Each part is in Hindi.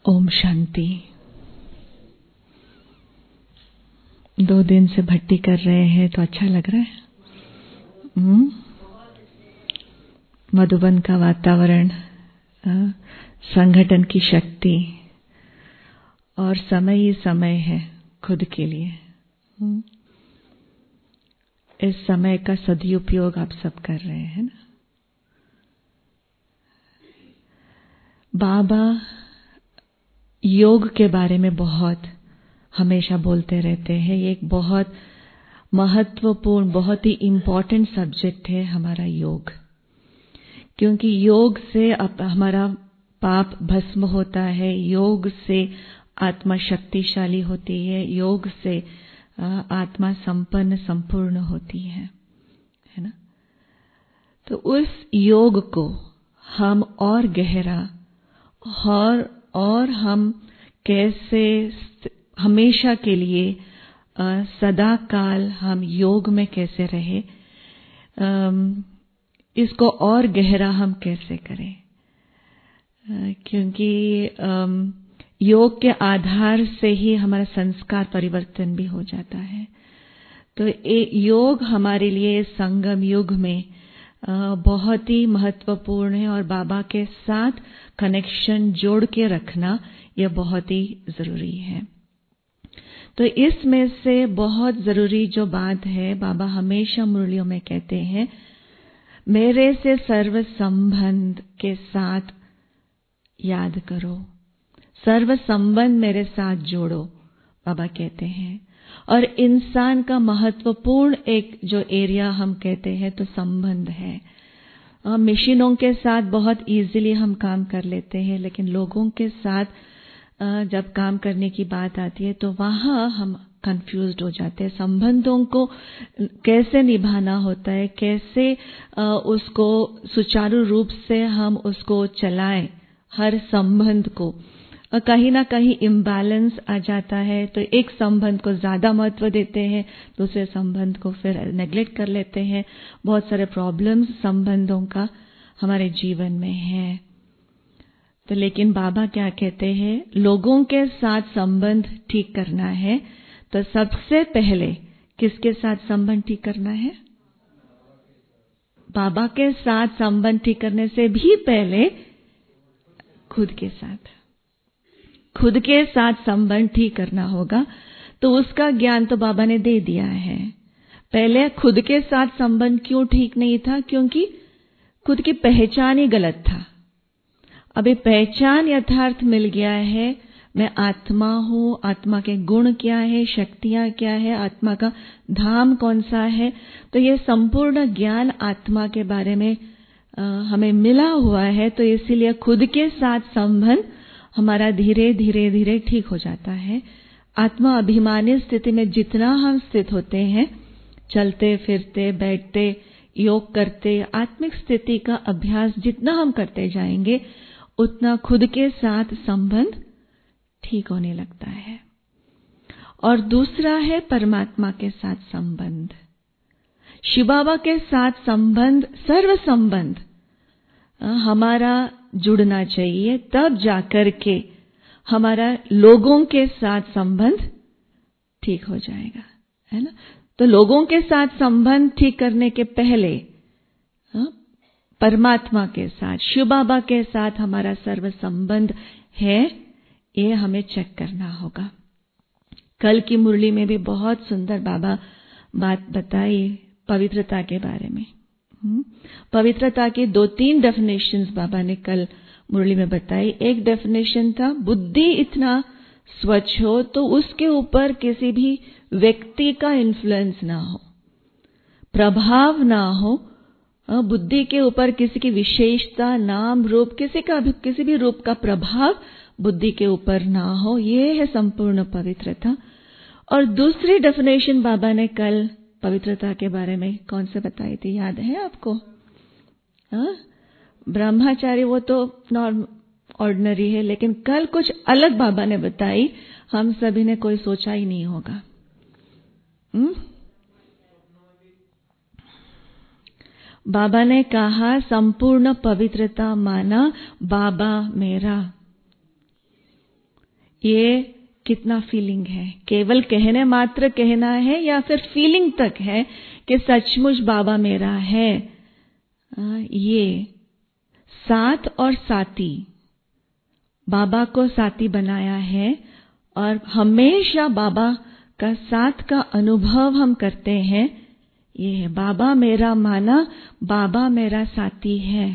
ओम शांति। 2 दिन से भट्टी कर रहे हैं तो अच्छा लग रहा है। मधुबन का वातावरण, संगठन की शक्ति और समय ही समय है खुद के लिए। इस समय का सदुपयोग आप सब कर रहे हैं ना। बाबा योग के बारे में बहुत हमेशा बोलते रहते हैं। ये एक बहुत महत्वपूर्ण, बहुत ही इम्पोर्टेंट सब्जेक्ट है हमारा योग, क्योंकि योग से हमारा पाप भस्म होता है, योग से आत्मा शक्तिशाली होती है, योग से आत्मा संपन्न संपूर्ण होती है ना। तो उस योग को हम और गहरा और हम कैसे हमेशा के लिए सदा काल हम योग में कैसे रहे, इसको और गहरा हम कैसे करें, क्योंकि योग के आधार से ही हमारा संस्कार परिवर्तन भी हो जाता है। तो योग हमारे लिए संगम युग में बहुत ही महत्वपूर्ण है और बाबा के साथ कनेक्शन जोड़ के रखना यह बहुत ही जरूरी है। तो इसमें से बहुत जरूरी जो बात है, बाबा हमेशा मुरलियों में कहते हैं, मेरे से सर्व संबंध के साथ याद करो, सर्व संबंध मेरे साथ जोड़ो, बाबा कहते हैं। और इंसान का महत्वपूर्ण एक जो एरिया हम कहते हैं तो संबंध है। मशीनों के साथ बहुत इजीली हम काम कर लेते हैं, लेकिन लोगों के साथ जब काम करने की बात आती है तो वहाँ हम कंफ्यूज्ड हो जाते हैं। संबंधों को कैसे निभाना होता है, कैसे उसको सुचारू रूप से हम उसको चलाएं, हर संबंध को। कहीं ना कहीं इम्बैलेंस आ जाता है, तो एक संबंध को ज्यादा महत्व देते हैं, दूसरे संबंध को फिर नेग्लेक्ट कर लेते हैं। बहुत सारे प्रॉब्लम्स संबंधों का हमारे जीवन में है। तो लेकिन बाबा क्या कहते हैं, लोगों के साथ संबंध ठीक करना है तो सबसे पहले किसके साथ संबंध ठीक करना है? बाबा के साथ संबंध ठीक करने से भी पहले खुद के साथ संबंध ठीक करना होगा। तो उसका ज्ञान तो बाबा ने दे दिया है। पहले खुद के साथ संबंध क्यों ठीक नहीं था? क्योंकि खुद की पहचान ही गलत था। अभी पहचान यथार्थ मिल गया है, मैं आत्मा हूँ, आत्मा के गुण क्या है, शक्तियाँ क्या है, आत्मा का धाम कौन सा है। तो ये संपूर्ण ज्ञान आत्मा के बारे में हमें मिला हुआ है। तो इसीलिए खुद के साथ संबंध हमारा धीरे धीरे धीरे ठीक हो जाता है। आत्मा अभिमानी स्थिति में जितना हम स्थित होते हैं, चलते फिरते बैठते योग करते, आत्मिक स्थिति का अभ्यास जितना हम करते जाएंगे, उतना खुद के साथ संबंध ठीक होने लगता है। और दूसरा है परमात्मा के साथ संबंध, शिव बाबा के साथ संबंध, सर्व संबंध हमारा जुड़ना चाहिए, तब जाकर के हमारा लोगों के साथ संबंध ठीक हो जाएगा, है ना। तो लोगों के साथ संबंध ठीक करने के पहले परमात्मा के साथ, शिव बाबा के साथ हमारा सर्व संबंध है, ये हमें चेक करना होगा। कल की मुरली में भी बहुत सुंदर बाबा बात बताई पवित्रता के बारे में। पवित्रता की 2-3 डेफिनेशंस बाबा ने कल मुरली में बताई। एक डेफिनेशन था, बुद्धि इतना स्वच्छ हो तो उसके ऊपर किसी भी व्यक्ति का इन्फ्लुएंस ना हो, प्रभाव ना हो, बुद्धि के ऊपर किसी की विशेषता, नाम रूप, किसी भी रूप का प्रभाव बुद्धि के ऊपर ना हो। ये है संपूर्ण पवित्रता। और दूसरी डेफिनेशन बाबा ने कल पवित्रता के बारे में कौन से बताई थी, याद है आपको? ब्रह्मचारी वो तो ऑर्डिनरी है, लेकिन कल कुछ अलग बाबा ने बताई, हम सभी ने कोई सोचा ही नहीं होगा। बाबा ने कहा संपूर्ण पवित्रता माना बाबा मेरा। ये कितना फीलिंग है, केवल कहने मात्र कहना है या फिर फीलिंग तक है कि सचमुच बाबा मेरा है। ये साथ और साथी, बाबा को साथी बनाया है और हमेशा बाबा का साथ का अनुभव हम करते हैं। ये है बाबा मेरा माना, बाबा मेरा साथी है।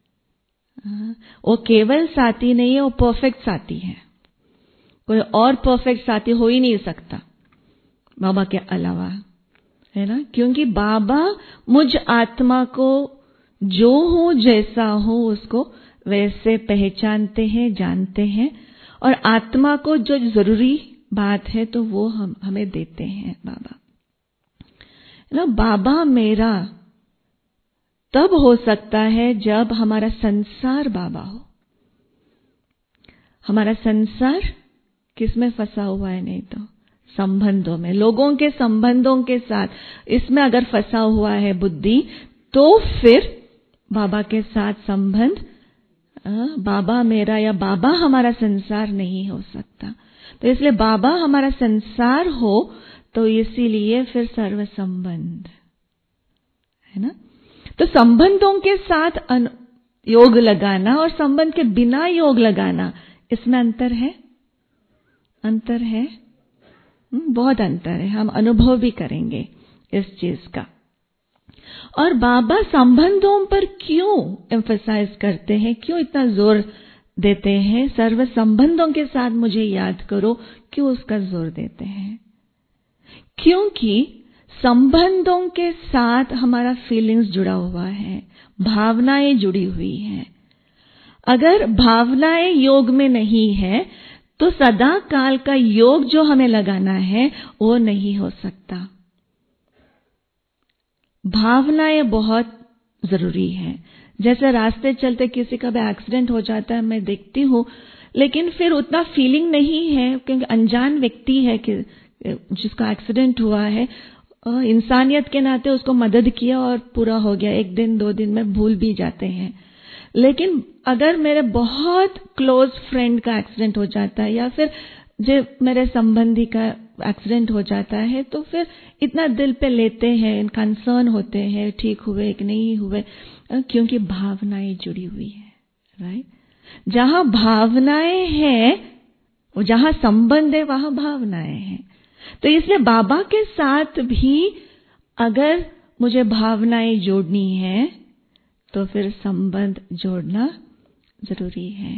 वो केवल साथी नहीं है, वो परफेक्ट साथी है। कोई और परफेक्ट साथी हो ही नहीं सकता बाबा के अलावा, है ना। क्योंकि बाबा मुझ आत्मा को जो हूं जैसा हूं उसको वैसे पहचानते हैं, जानते हैं, और आत्मा को जो जरूरी बात है तो वो हमें देते हैं बाबा, है ना। बाबा मेरा तब हो सकता है जब हमारा संसार बाबा हो। हमारा संसार किसमें फंसा हुआ है? नहीं तो संबंधों में, लोगों के संबंधों के साथ, इसमें अगर फंसा हुआ है बुद्धि, तो फिर बाबा के साथ संबंध, बाबा मेरा या बाबा हमारा संसार नहीं हो सकता। तो इसलिए बाबा हमारा संसार हो तो इसीलिए फिर सर्व संबंध, है ना। तो संबंधों के साथ योग लगाना और संबंध के बिना योग लगाना, इसमें अंतर है, अंतर है, बहुत अंतर है। हम अनुभव भी करेंगे इस चीज का। और बाबा संबंधों पर क्यों एम्फसाइज करते हैं, क्यों इतना जोर देते हैं? सर्व संबंधों के साथ मुझे याद करो, क्यों उसका जोर देते हैं? क्योंकि संबंधों के साथ हमारा फीलिंग्स जुड़ा हुआ है, भावनाएं जुड़ी हुई हैं। अगर भावनाएं योग में नहीं है तो सदा काल का योग जो हमें लगाना है वो नहीं हो सकता। भावनाएं बहुत जरूरी है। जैसे रास्ते चलते किसी का भी एक्सीडेंट हो जाता है, मैं देखती हूँ, लेकिन फिर उतना फीलिंग नहीं है क्योंकि अनजान व्यक्ति है कि जिसका एक्सीडेंट हुआ है, इंसानियत के नाते उसको मदद किया और पूरा हो गया। एक दिन 2 दिन में भूल भी जाते हैं। लेकिन अगर मेरे बहुत क्लोज फ्रेंड का एक्सीडेंट हो जाता है या फिर जो मेरे संबंधी का एक्सीडेंट हो जाता है तो फिर इतना दिल पे लेते हैं, कंसर्न होते हैं, ठीक हुए कि नहीं हुए, क्योंकि भावनाएं जुड़ी हुई है, राइट। जहां भावनाएं हैं, जहां संबंध है वहां भावनाएं हैं। तो इसलिए बाबा के साथ भी अगर मुझे भावनाएं जोड़नी है तो फिर संबंध जोड़ना जरूरी है।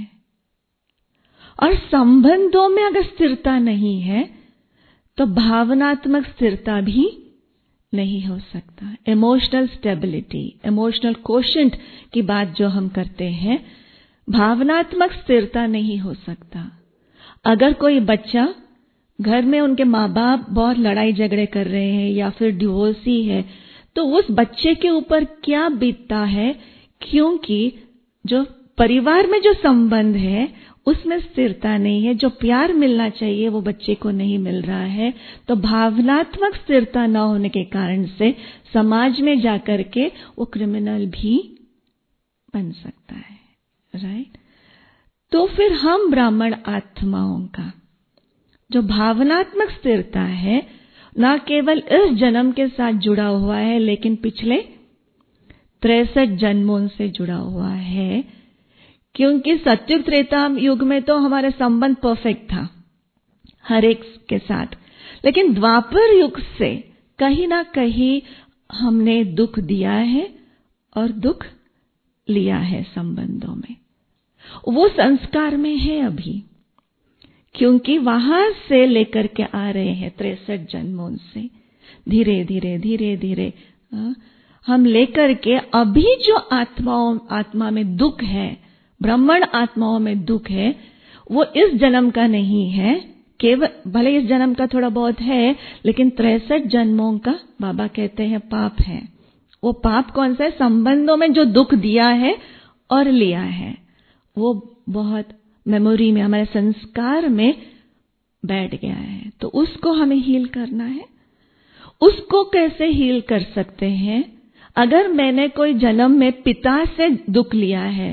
और संबंधों में अगर स्थिरता नहीं है तो भावनात्मक स्थिरता भी नहीं हो सकता। इमोशनल स्टेबिलिटी, इमोशनल कोशेंट की बात जो हम करते हैं, भावनात्मक स्थिरता नहीं हो सकता। अगर कोई बच्चा घर में उनके माँ बाप बहुत लड़ाई झगड़े कर रहे हैं या फिर डिवोर्सी है, तो उस बच्चे के ऊपर क्या बीतता है? क्योंकि जो परिवार में जो संबंध है उसमें स्थिरता नहीं है, जो प्यार मिलना चाहिए वो बच्चे को नहीं मिल रहा है। तो भावनात्मक स्थिरता न होने के कारण से समाज में जाकर के वो क्रिमिनल भी बन सकता है, राइट। तो फिर हम ब्राह्मण आत्माओं का जो भावनात्मक स्थिरता है न केवल इस जन्म के साथ जुड़ा हुआ है लेकिन पिछले 63 जन्मों से जुड़ा हुआ है। क्योंकि सत्युग त्रेता युग में तो हमारा संबंध परफेक्ट था हर एक के साथ, लेकिन द्वापर युग से कहीं ना कहीं हमने दुख दिया है और दुख लिया है संबंधों में। वो संस्कार में है अभी, क्योंकि वहां से लेकर के आ रहे हैं 63 जन्मों से धीरे धीरे धीरे धीरे हम लेकर के अभी जो आत्मा में दुख है, ब्राह्मण आत्माओं में दुख है, वो इस जन्म का नहीं है। केवल भले इस जन्म का थोड़ा बहुत है लेकिन 63 जन्मों का बाबा कहते हैं पाप है। वो पाप कौन सा है? संबंधों में जो दुख दिया है और लिया है, वो बहुत मेमोरी में, हमारे संस्कार में बैठ गया है। तो उसको हमें हील करना है। उसको कैसे हील कर सकते हैं? अगर मैंने कोई जन्म में पिता से दुख लिया है,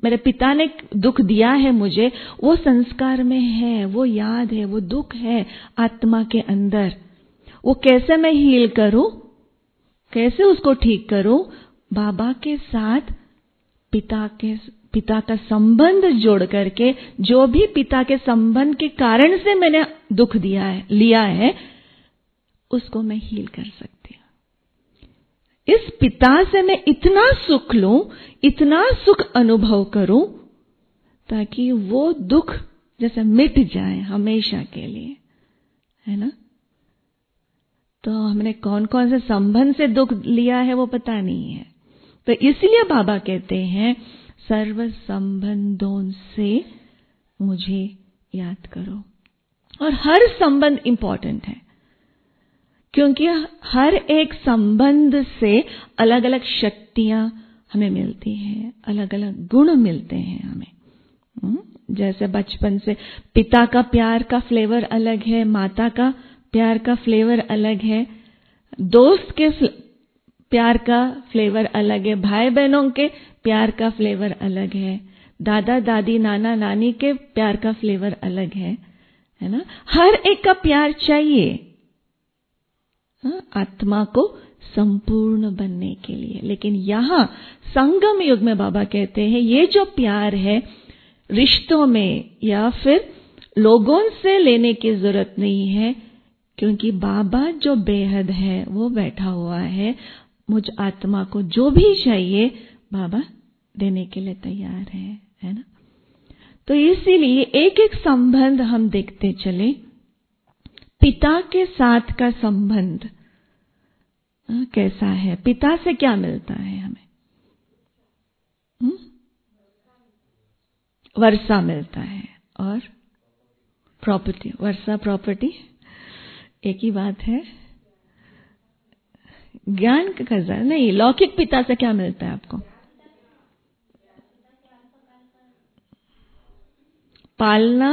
मेरे पिता ने दुख दिया है मुझे, वो संस्कार में है, वो याद है, वो दुख है आत्मा के अंदर। वो कैसे मैं हील करूं, कैसे उसको ठीक करूं? बाबा के साथ पिता का संबंध जोड़ करके, जो भी पिता के संबंध के कारण से मैंने दुख लिया है, उसको मैं हील कर सकती हूं। इस पिता से मैं इतना सुख लूं, इतना सुख अनुभव करूं, ताकि वो दुख जैसे मिट जाए हमेशा के लिए, है ना? तो हमने कौन कौन से संबंध से दुख लिया है वो पता नहीं है। तो इसलिए बाबा कहते हैं सर्व संबंधों से मुझे याद करो। और हर संबंध इंपॉर्टेंट है, क्योंकि हर एक संबंध से अलग अलग शक्तियां हमें मिलती हैं, अलग अलग गुण मिलते हैं हमें। जैसे बचपन से पिता का प्यार का फ्लेवर अलग है, माता का प्यार का फ्लेवर अलग है, दोस्त के प्यार का फ्लेवर अलग है, भाई बहनों के प्यार का फ्लेवर अलग है, दादा दादी नाना नानी के प्यार का फ्लेवर अलग है ना? हर एक का प्यार चाहिए आत्मा को संपूर्ण बनने के लिए। लेकिन यहां संगम युग में बाबा कहते हैं ये जो प्यार है रिश्तों में या फिर लोगों से लेने की जरूरत नहीं है, क्योंकि बाबा जो बेहद है वो बैठा हुआ है। मुझ आत्मा को जो भी चाहिए बाबा देने के लिए तैयार है ना? तो इसीलिए एक एक संबंध हम देखते चले। पिता के साथ का संबंध कैसा है? पिता से क्या मिलता है हमें? वर्षा मिलता है और प्रॉपर्टी। वर्षा प्रॉपर्टी एक ही बात है। ज्ञान का खजाना नहीं। लौकिक पिता से क्या मिलता है आपको? पालना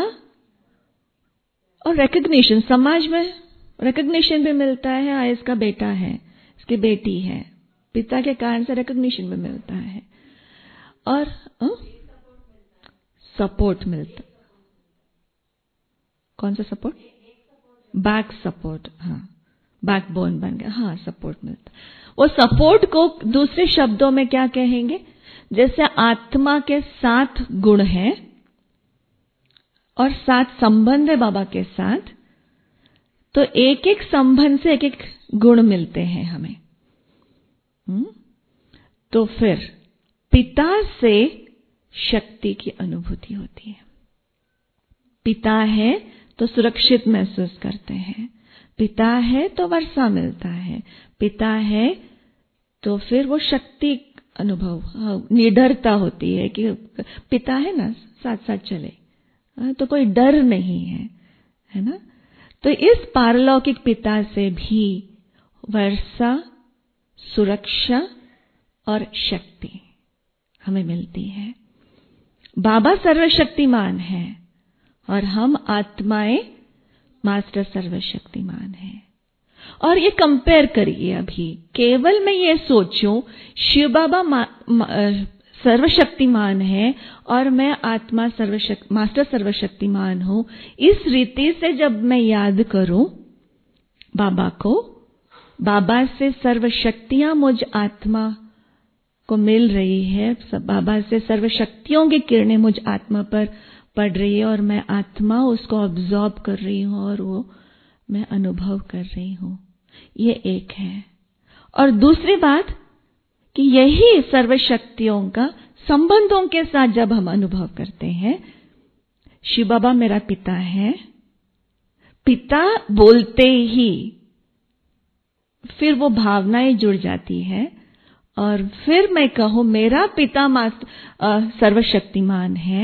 और रिकग्निशन। समाज में रिकग्निशन भी मिलता है। हाँ, इसका बेटा है, इसकी बेटी है, पिता के कारण से रिकग्निशन भी मिलता है। और सपोर्ट मिलता। कौन सा सपोर्ट? Back support. हाँ, बैकबोन बन गया। हाँ, सपोर्ट मिलता। वो सपोर्ट को दूसरे शब्दों में क्या कहेंगे? जैसे आत्मा के 7 गुण हैं और 7 संबंध है बाबा के साथ, तो एक एक संबंध से एक एक गुण मिलते हैं हमें। तो फिर पिता से शक्ति की अनुभूति होती है। पिता है तो सुरक्षित महसूस करते हैं, पिता है तो वर्षा मिलता है, पिता है तो फिर वो शक्ति अनुभव, निडरता होती है कि पिता है ना, साथ साथ चले, तो कोई डर नहीं है ना? तो इस पारलौकिक पिता से भी वर्षा, सुरक्षा और शक्ति हमें मिलती है। बाबा सर्वशक्तिमान है और हम आत्माएं मास्टर सर्वशक्तिमान है। और ये कंपेयर करिए। अभी केवल मैं ये सोचूं शिव बाबा सर्वशक्तिमान है और मैं आत्मा मास्टर सर्वशक्तिमान हूं, इस रीति से जब मैं याद करूं बाबा को, बाबा से सर्वशक्तियां मुझ आत्मा को मिल रही है, बाबा से सर्वशक्तियों की किरणें मुझ आत्मा पर पड़ रही है और मैं आत्मा उसको ऑब्जॉर्ब कर रही हूं और वो मैं अनुभव कर रही हूं। ये एक है। और दूसरी बात कि यही सर्वशक्तियों का संबंधों के साथ जब हम अनुभव करते हैं, शिव बाबा मेरा पिता है, पिता बोलते ही फिर वो भावनाएं जुड़ जाती है और फिर मैं कहूं मेरा पिता सर्वशक्तिमान है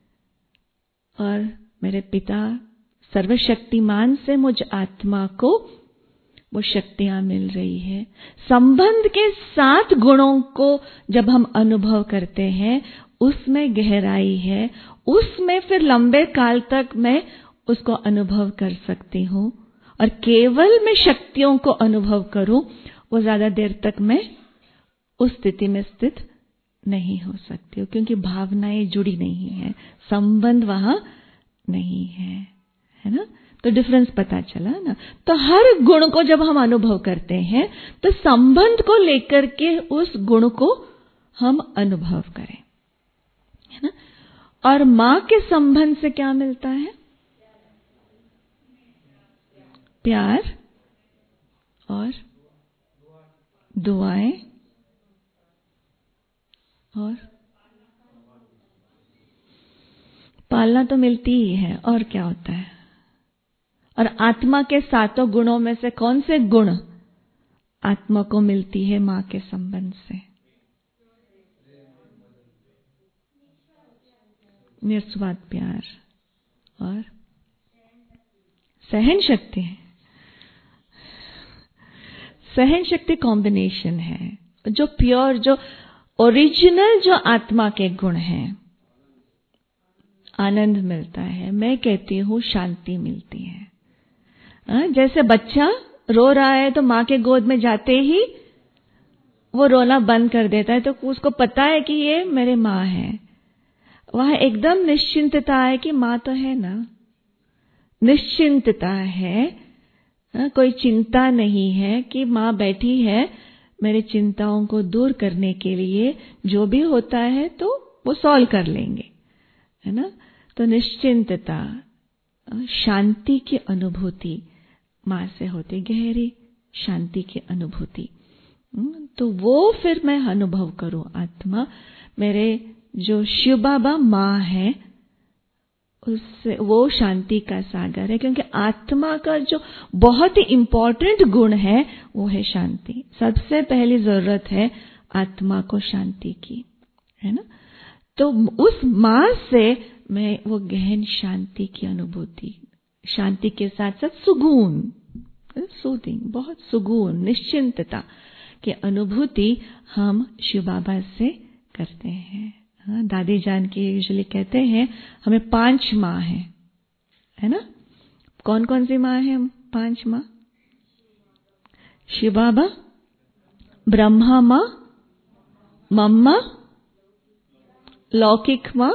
और मेरे पिता सर्वशक्तिमान से मुझ आत्मा को वो शक्तियां मिल रही है। संबंध के 7 गुणों को जब हम अनुभव करते हैं, उसमें गहराई है, उसमें फिर लंबे काल तक मैं उसको अनुभव कर सकती हूं। और केवल मैं शक्तियों को अनुभव करूं, वो ज्यादा देर तक मैं उस स्थिति में स्थित नहीं हो सकती हो, क्योंकि भावनाएं जुड़ी नहीं है, संबंध वहां नहीं है ना। तो डिफरेंस पता चला ना। तो हर गुण को जब हम अनुभव करते हैं तो संबंध को लेकर के उस गुण को हम अनुभव करें, है ना। और मां के संबंध से क्या मिलता है? प्यार और दुआएं और पालना तो मिलती ही है, और क्या होता है? और आत्मा के सातों गुणों में से कौन से गुण आत्मा को मिलती है मां के संबंध से? निस्वार्थ प्यार और सहन शक्ति। सहन शक्ति कॉम्बिनेशन है, जो प्योर, जो ओरिजिनल, जो आत्मा के गुण हैं। आनंद मिलता है, मैं कहती हूं शांति मिलती है। जैसे बच्चा रो रहा है तो मां के गोद में जाते ही वो रोना बंद कर देता है, तो उसको पता है कि ये मेरे मां है। वहां एकदम निश्चिंतता है कि मां तो है ना, निश्चिंतता है, कोई चिंता नहीं है कि मां बैठी है मेरी चिंताओं को दूर करने के लिए, जो भी होता है तो वो सॉल्व कर लेंगे, है ना। तो निश्चिंतता, शांति की अनुभूति मां से होती, गहरी शांति की अनुभूति। तो वो फिर मैं अनुभव करूं, आत्मा मेरे जो शिव बाबा मां है उससे, वो शांति का सागर है, क्योंकि आत्मा का जो बहुत ही इंपॉर्टेंट गुण है वो है शांति। सबसे पहली जरूरत है आत्मा को शांति की, है ना। तो उस मां से मैं वो गहन शांति की अनुभूति, शांति के साथ साथ सुकून, सूदिंग, बहुत सुकून, निश्चिंतता की अनुभूति हम शिव बाबा से करते हैं। दादी जान की यूजुअली कहते हैं हमें 5 माँ है ना। कौन कौन सी माँ है? 5 माँ। शिव बाबा, ब्रह्मा माँ, मम्मा, लौकिक माँ,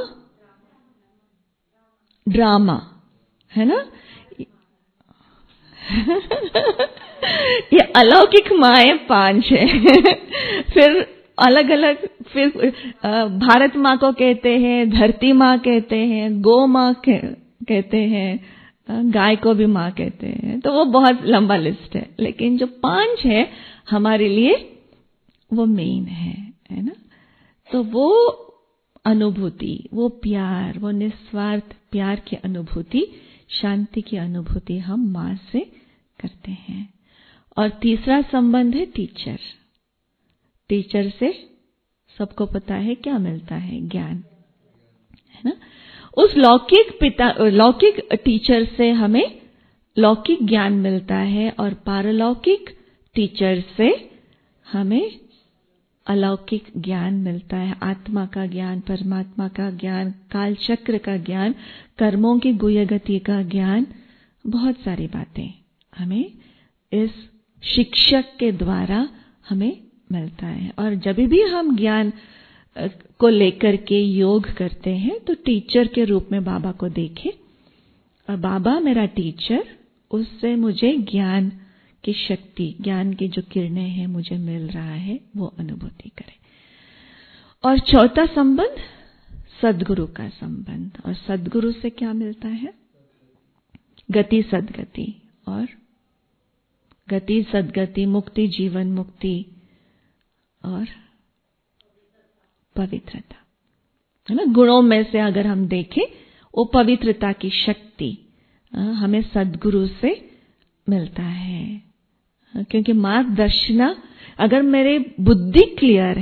ड्रामा, है ना। ये अलौकिक माएँ 5 है। फिर अलग अलग, फिर भारत माँ को कहते हैं, धरती माँ कहते हैं, गौ माँ कहते हैं, गाय को भी माँ कहते हैं। तो वो बहुत लंबा लिस्ट है, लेकिन जो 5 है हमारे लिए वो मेन है ना। तो वो अनुभूति, वो प्यार, वो निस्वार्थ प्यार की अनुभूति, शांति की अनुभूति हम माँ से करते हैं। और तीसरा संबंध है टीचर। टीचर से सबको पता है क्या मिलता है? ज्ञान, है ना। उस लौकिक टीचर से हमें लौकिक ज्ञान मिलता है, और पारलौकिक टीचर से हमें अलौकिक ज्ञान मिलता है। आत्मा का ज्ञान, परमात्मा का ज्ञान, काल चक्र का ज्ञान, कर्मों की गुह्य गति का ज्ञान, बहुत सारी बातें हमें इस शिक्षक के द्वारा हमें मिलता है। और जब भी हम ज्ञान को लेकर के योग करते हैं तो टीचर के रूप में बाबा को देखें, और बाबा मेरा टीचर, उससे मुझे ज्ञान की शक्ति, ज्ञान की जो किरणें हैं मुझे मिल रहा है, वो अनुभूति करें। और चौथा संबंध सद्गुरु का संबंध। और सद्गुरु से क्या मिलता है? गति सद्गति, और गति सद्गति, मुक्ति जीवन मुक्ति, और पवित्रता, है ना। गुणों में से अगर हम देखें, वो पवित्रता की शक्ति हमें सद्गुरु से मिलता है, क्योंकि मार्गदर्शना, अगर मेरी बुद्धि क्लियर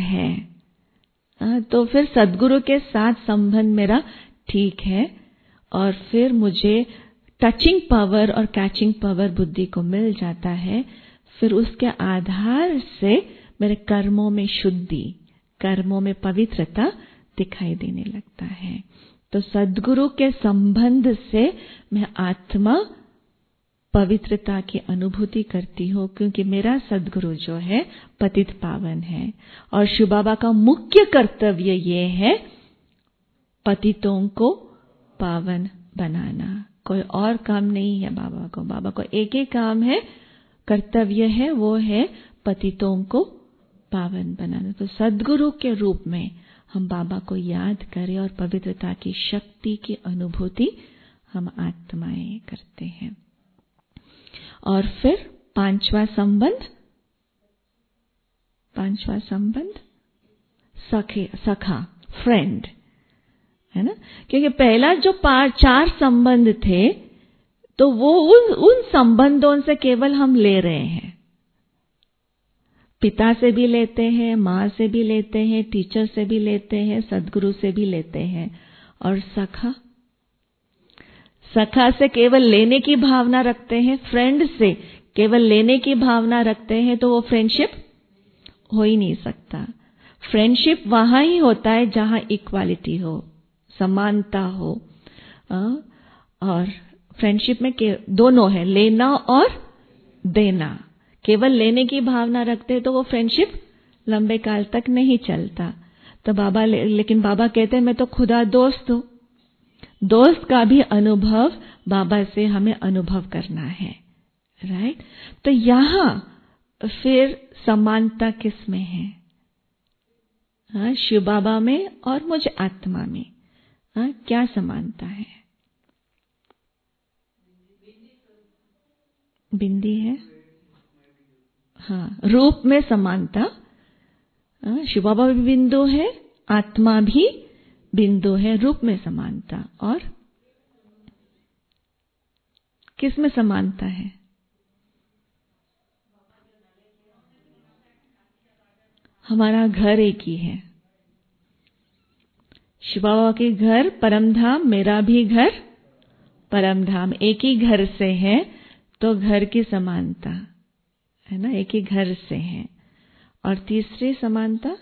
है तो फिर सद्गुरु के साथ संबंध मेरा ठीक है, और फिर मुझे टचिंग पावर और कैचिंग पावर बुद्धि को मिल जाता है। फिर उसके आधार से मेरे कर्मों में शुद्धि, कर्मों में पवित्रता दिखाई देने लगता है। तो सद्गुरु के संबंध से मैं आत्मा पवित्रता की अनुभूति करती हूँ, क्योंकि मेरा सद्गुरु जो है पतित पावन है। और शिव बाबा का मुख्य कर्तव्य ये है पतितों को पावन बनाना। कोई और काम नहीं है बाबा को। बाबा को एक ही काम है, कर्तव्य है, वो है पतितों को पावन बनाना। तो सद्गुरु के रूप में हम बाबा को याद करें और पवित्रता की शक्ति की अनुभूति हम आत्माएं करते हैं। और फिर पांचवा संबंध सखा, फ्रेंड, है ना। क्योंकि पहला जो 4 संबंध थे, तो वो उन संबंधों से केवल हम ले रहे हैं। पिता से भी लेते हैं, माँ से भी लेते हैं, टीचर से भी लेते हैं, सद्गुरु से भी लेते हैं। और सखा से केवल लेने की भावना रखते हैं, फ्रेंड से केवल लेने की भावना रखते हैं, तो वो फ्रेंडशिप हो ही नहीं सकता। फ्रेंडशिप वहां ही होता है जहां इक्वालिटी हो, समानता हो। और फ्रेंडशिप में दोनों है, लेना और देना। केवल लेने की भावना रखते हैं तो वो फ्रेंडशिप लंबे काल तक नहीं चलता। तो लेकिन बाबा कहते हैं मैं तो खुदा दोस्त हूं। दोस्त का भी अनुभव बाबा से हमें अनुभव करना है, राइट। तो यहां फिर समानता किस में है? हाँ, शिव बाबा में और मुझ आत्मा में। हाँ, क्या समानता है? बिंदी है। हाँ, रूप में समानता। शिव बाबा भी बिंदु है, आत्मा भी बिंदु है, रूप में समानता। और किस में समानता है? हमारा घर एक ही है। शिव बाबा के घर परमधाम, मेरा भी घर परमधाम, एक ही घर से है, तो घर की समानता है ना, एक ही घर से है। और तीसरी समानता,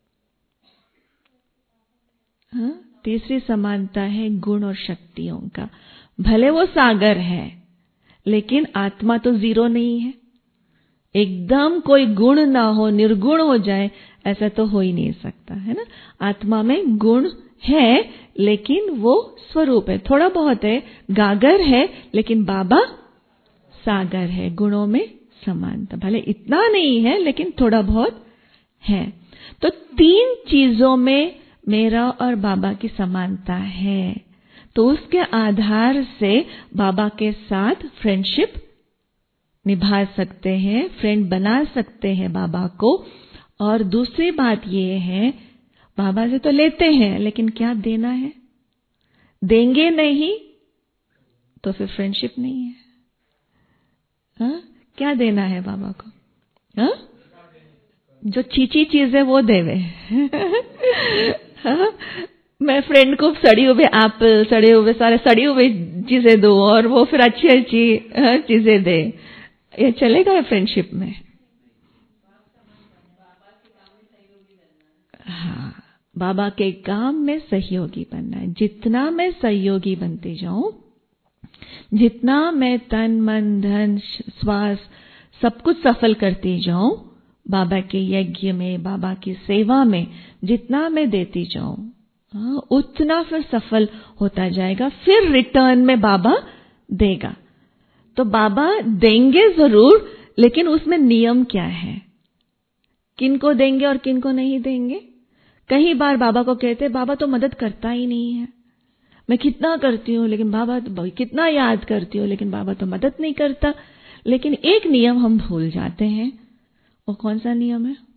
हाँ, तीसरी समानता है गुण और शक्तियों का। भले वो सागर है, लेकिन आत्मा तो जीरो नहीं है। एकदम कोई गुण ना हो, निर्गुण हो जाए, ऐसा तो हो ही नहीं सकता, है ना। आत्मा में गुण है, लेकिन वो स्वरूप है, थोड़ा बहुत है, गागर है, लेकिन बाबा सागर है। गुणों में समानता, भले इतना नहीं है, लेकिन थोड़ा बहुत है। तो 3 चीजों में मेरा और बाबा की समानता है। तो उसके आधार से बाबा के साथ फ्रेंडशिप निभा सकते हैं, फ्रेंड बना सकते हैं बाबा को। और दूसरी बात ये है, बाबा से तो लेते हैं, लेकिन क्या देना है? देंगे नहीं तो फिर फ्रेंडशिप नहीं है। हाँ? क्या देना है बाबा को? हाँ? जो चीची चीज है वो देवे। हाँ? मैं फ्रेंड को सड़ी हुए एप्पल, सड़ी हुई चीजें दो और वो फिर अच्छी अच्छी चीजें दे, ये चलेगा फ्रेंडशिप में? हाँ, बाबा के काम में सहयोगी बनना है। जितना मैं सहयोगी बनती जाऊं, जितना मैं तन मन धन श्वास सब कुछ सफल करती जाऊं, बाबा के यज्ञ में, बाबा की सेवा में जितना मैं देती जाऊं, उतना फिर सफल होता जाएगा। फिर रिटर्न में बाबा देगा। तो बाबा देंगे जरूर, लेकिन उसमें नियम क्या है? किनको देंगे और किनको नहीं देंगे? कई बार बाबा को कहते, बाबा तो मदद करता ही नहीं है। मैं कितना करती हूँ, लेकिन बाबा तो, कितना याद करती हूँ, लेकिन बाबा तो मदद नहीं करता। लेकिन एक नियम हम भूल जाते हैं। वो कौन सा नियम है?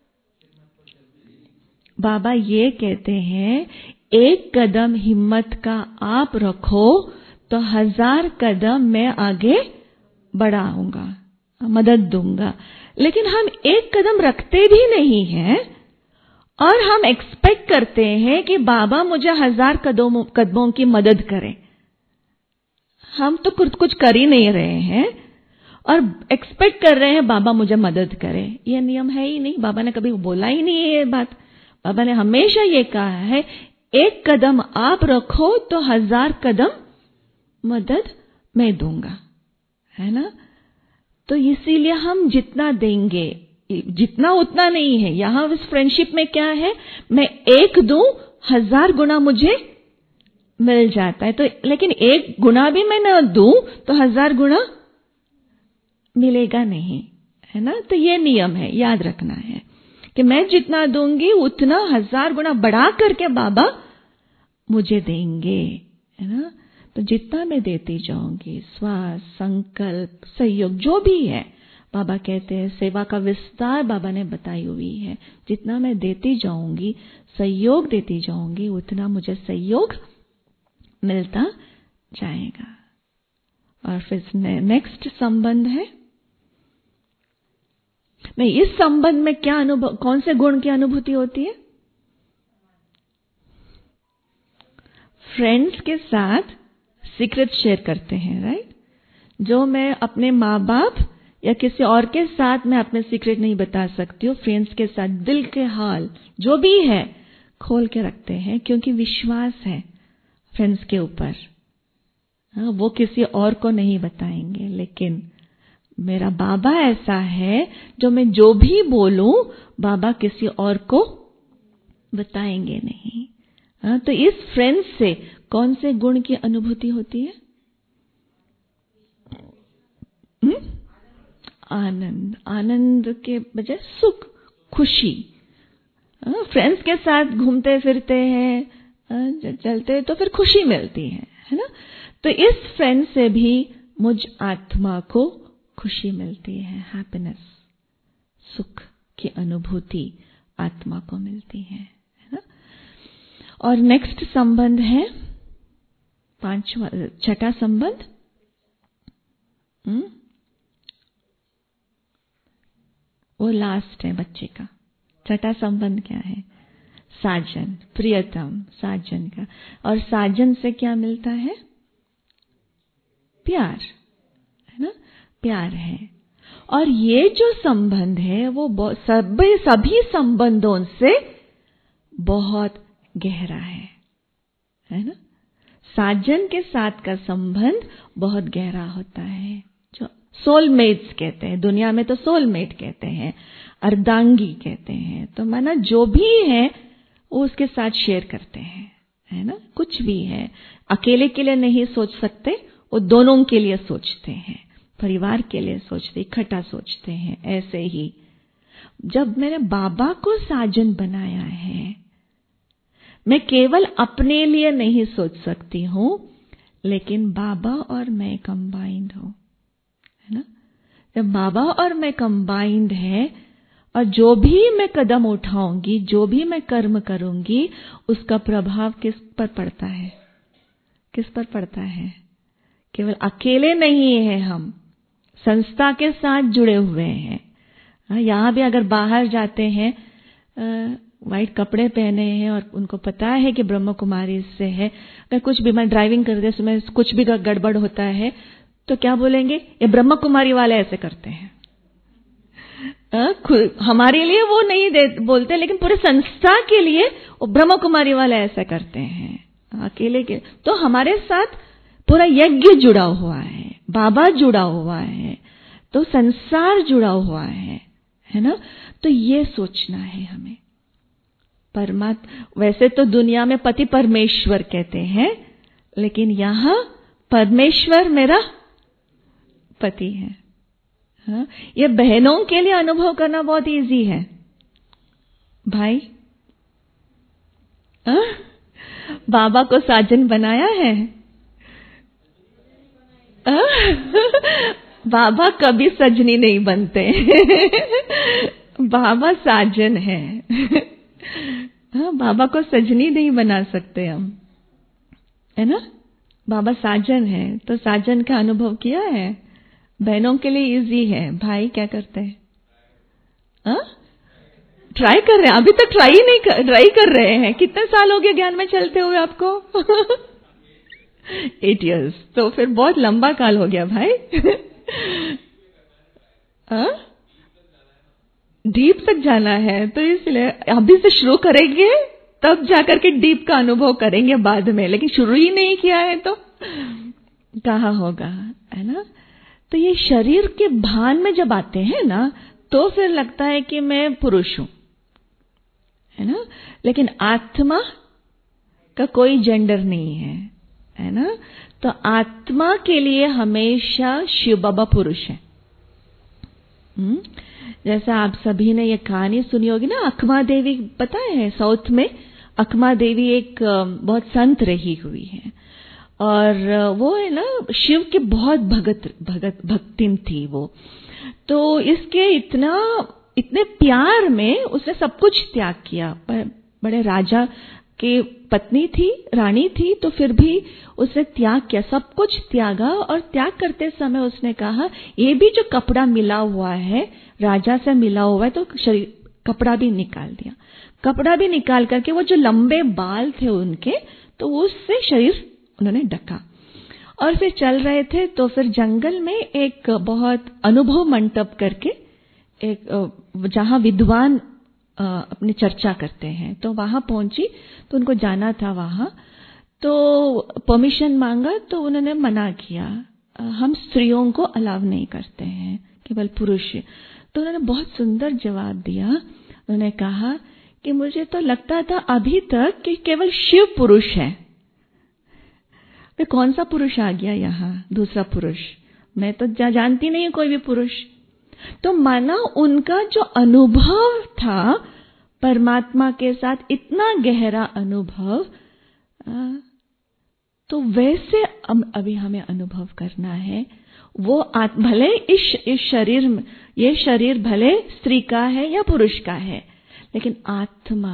बाबा ये कहते हैं, 1 कदम हिम्मत का आप रखो तो 1000 कदम मैं आगे बढ़ाऊंगा, मदद दूंगा। लेकिन हम 1 कदम रखते भी नहीं हैं और हम एक्सपेक्ट करते हैं कि बाबा मुझे 1000 कदमों की मदद करें। हम तो कुछ कर ही नहीं रहे हैं और एक्सपेक्ट कर रहे हैं बाबा मुझे मदद करे। यह नियम है ही नहीं, बाबा ने कभी बोला ही नहीं है ये बात। बाबा ने हमेशा ये कहा है, 1 कदम आप रखो तो 1000 कदम मदद मैं दूंगा, है ना। तो इसीलिए हम जितना देंगे, जितना उतना नहीं है। यहां इस फ्रेंडशिप में क्या है, मैं 1 दूं 1000 गुना मुझे मिल जाता है। तो लेकिन 1 गुना भी मैं न दूं तो 1000 गुना मिलेगा नहीं, है ना। तो ये नियम है, याद रखना है कि मैं जितना दूंगी उतना 1000 गुना बढ़ा करके बाबा मुझे देंगे, है ना। तो जितना मैं देती जाऊंगी, श्वास, संकल्प, सहयोग जो भी है, बाबा कहते हैं सेवा का विस्तार बाबा ने बताई हुई है। जितना मैं देती जाऊंगी, सहयोग देती जाऊंगी, उतना मुझे सहयोग मिलता जाएगा। और फिर नेक्स्ट संबंध है, मैं इस संबंध में क्या अनुभव, कौन से गुण की अनुभूति होती है? फ्रेंड्स के साथ सीक्रेट शेयर करते हैं, राइट। जो मैं अपने माँ बाप या किसी और के साथ मैं अपने सीक्रेट नहीं बता सकती हूँ, फ्रेंड्स के साथ दिल के हाल जो भी है खोल के रखते हैं, क्योंकि विश्वास है फ्रेंड्स के ऊपर। वो किसी और को नहीं बताएंगे, लेकिन मेरा बाबा ऐसा है जो मैं जो भी बोलूं बाबा किसी और को बताएंगे नहीं। तो इस फ्रेंड्स से कौन से गुण की अनुभूति होती है? आनंद, आनंद के बजाय सुख, खुशी। फ्रेंड्स के साथ घूमते फिरते हैं, चलते तो फिर खुशी मिलती है ना। तो इस फ्रेंड से भी मुझ आत्मा को खुशी मिलती है, हैप्पीनेस, सुख की अनुभूति आत्मा को मिलती है ना। और नेक्स्ट संबंध है छठा संबंध, वो लास्ट है बच्चे का। छठा संबंध क्या है? साजन, प्रियतम साजन का। और साजन से क्या मिलता है? प्यार, है ना, प्यार है। और ये जो संबंध है वो सभी संबंधों से बहुत गहरा है ना। साजन के साथ का संबंध बहुत गहरा होता है, जो सोलमेट्स कहते हैं। दुनिया में तो सोलमेट कहते हैं, अर्धांगी कहते हैं। तो माना जो भी है वो उसके साथ शेयर करते हैं, है ना। कुछ भी है अकेले के लिए नहीं सोच सकते, वो दोनों के लिए सोचते हैं, परिवार के लिए सोचते, इकट्ठा सोचते हैं। ऐसे ही जब मैंने बाबा को साजन बनाया है, मैं केवल अपने लिए नहीं सोच सकती हूं, लेकिन बाबा और मैं कंबाइंड हूं, है ना। जब बाबा और मैं कंबाइंड है, और जो भी मैं कदम उठाऊंगी, जो भी मैं कर्म करूंगी, उसका प्रभाव किस पर पड़ता है? किस पर पड़ता है? केवल अकेले नहीं है, हम संस्था के साथ जुड़े हुए हैं। यहां भी अगर बाहर जाते हैं, व्हाइट कपड़े पहने हैं और उनको पता है कि ब्रह्म कुमारी से है, अगर कुछ भी मैं ड्राइविंग करते समय कुछ भी गड़बड़ होता है तो क्या बोलेंगे? ये ब्रह्म कुमारी वाले ऐसे करते हैं। हमारे लिए वो नहीं बोलते, लेकिन पूरे संस्था के लिए वो ब्रह्म कुमारी वाले ऐसा करते हैं। अकेले के तो हमारे साथ पूरा यज्ञ जुड़ा हुआ है, बाबा जुड़ा हुआ है, तो संसार जुड़ा हुआ है ना। तो ये सोचना है हमें। वैसे तो दुनिया में पति परमेश्वर कहते हैं, लेकिन यहां परमेश्वर मेरा पति है। हाँ? ये बहनों के लिए अनुभव करना बहुत इजी है भाई। बाबा को साजन बनाया है। बाबा कभी सजनी नहीं बनते। बाबा साजन है। हाँ, बाबा को सजनी नहीं बना सकते हम, है ना। बाबा साजन है, तो साजन का अनुभव किया है। बहनों के लिए इजी है। भाई क्या करते हैं? ट्राई कर रहे हैं। अभी तक ट्राई कर रहे हैं। कितने साल हो गए ज्ञान में चलते हुए आपको? 8 years। तो फिर बहुत लंबा काल हो गया भाई। डीप तक जाना है, तो इसलिए अभी से शुरू करेंगे, तब जाकर के डीप का अनुभव करेंगे बाद में। लेकिन शुरू ही नहीं किया है तो कहाँ होगा, है ना। तो ये शरीर के भान में जब आते हैं ना, तो फिर लगता है कि मैं पुरुष हूं, है ना। लेकिन आत्मा का कोई जेंडर नहीं है ना। तो आत्मा के लिए हमेशा शिव बाबा पुरुष है। जैसा आप सभी ने ये कहानी सुनी होगी ना, अखमा देवी, पता है साउथ में अखमा देवी एक बहुत संत रही हुई है, और वो है ना शिव के बहुत भक्तिन थी वो। तो इसके इतने प्यार में उसने सब कुछ त्याग किया। बड़े राजा की पत्नी थी, रानी थी, तो फिर भी उसने त्याग किया, सब कुछ त्यागा। और त्याग करते समय उसने कहा, ये भी जो कपड़ा मिला हुआ है, राजा से मिला हुआ है, तो शरीर कपड़ा भी निकाल दिया। कपड़ा भी निकाल करके वो जो लंबे बाल थे उनके, तो उससे शरीर उन्होंने ढका। और फिर चल रहे थे, तो फिर जंगल में एक बहुत अनुभव मंडप करके एक जहां विद्वान अपनी चर्चा करते हैं, तो वहां पहुंची। तो उनको जाना था वहां, तो परमिशन मांगा, तो उन्होंने मना किया, हम स्त्रियों को अलाउ नहीं करते हैं, केवल पुरुष। तो उन्होंने बहुत सुंदर जवाब दिया। उन्होंने कहा कि मुझे तो लगता था अभी तक कि केवल शिव पुरुष है, फिर कौन सा पुरुष आ गया यहाँ, दूसरा पुरुष? मैं तो जानती नहीं कोई भी पुरुष। तो माना उनका जो अनुभव था परमात्मा के साथ, इतना गहरा अनुभव, तो वैसे अभी हमें अनुभव करना है। वो भले इस शरीर में, ये शरीर भले स्त्री का है या पुरुष का है, लेकिन आत्मा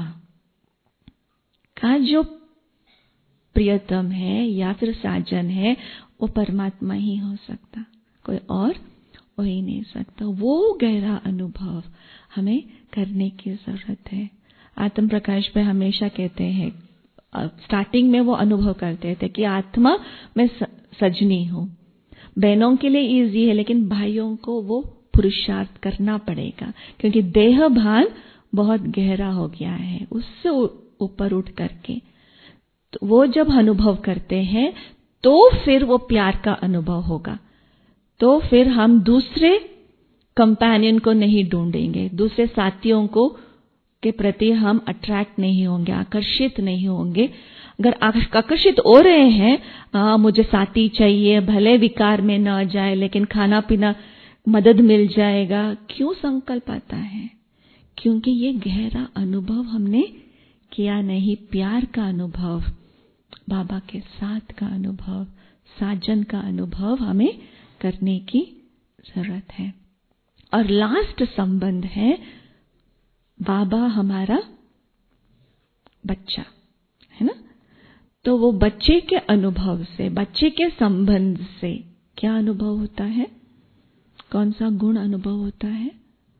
का जो प्रियतम है या फिर साजन है, वो परमात्मा ही हो सकता, कोई और हो ही नहीं सकता। वो गहरा अनुभव हमें करने की जरूरत है। आत्म प्रकाश में हमेशा कहते हैं, स्टार्टिंग में वो अनुभव करते थे कि आत्मा में सजनी हूं। बहनों के लिए इजी है, लेकिन भाइयों को वो पुरुषार्थ करना पड़ेगा, क्योंकि देह भान बहुत गहरा हो गया है, उससे ऊपर उठ करके। तो वो जब अनुभव करते हैं, तो फिर वो प्यार का अनुभव होगा। तो फिर हम दूसरे कंपेनियन को नहीं ढूंढेंगे, दूसरे साथियों को के प्रति हम अट्रैक्ट नहीं होंगे, आकर्षित नहीं होंगे। अगर आकर्षित हो रहे हैं, मुझे साथी चाहिए, भले विकार में न जाए, लेकिन खाना पीना मदद मिल जाएगा, क्यों संकल्प आता है? क्योंकि ये गहरा अनुभव हमने किया नहीं। प्यार का अनुभव, बाबा के साथ का अनुभव, साजन का अनुभव हमें करने की जरूरत है। और लास्ट संबंध है बाबा हमारा बच्चा, है ना। तो वो बच्चे के अनुभव से, बच्चे के संबंध से क्या अनुभव होता है? कौन सा गुण अनुभव होता है?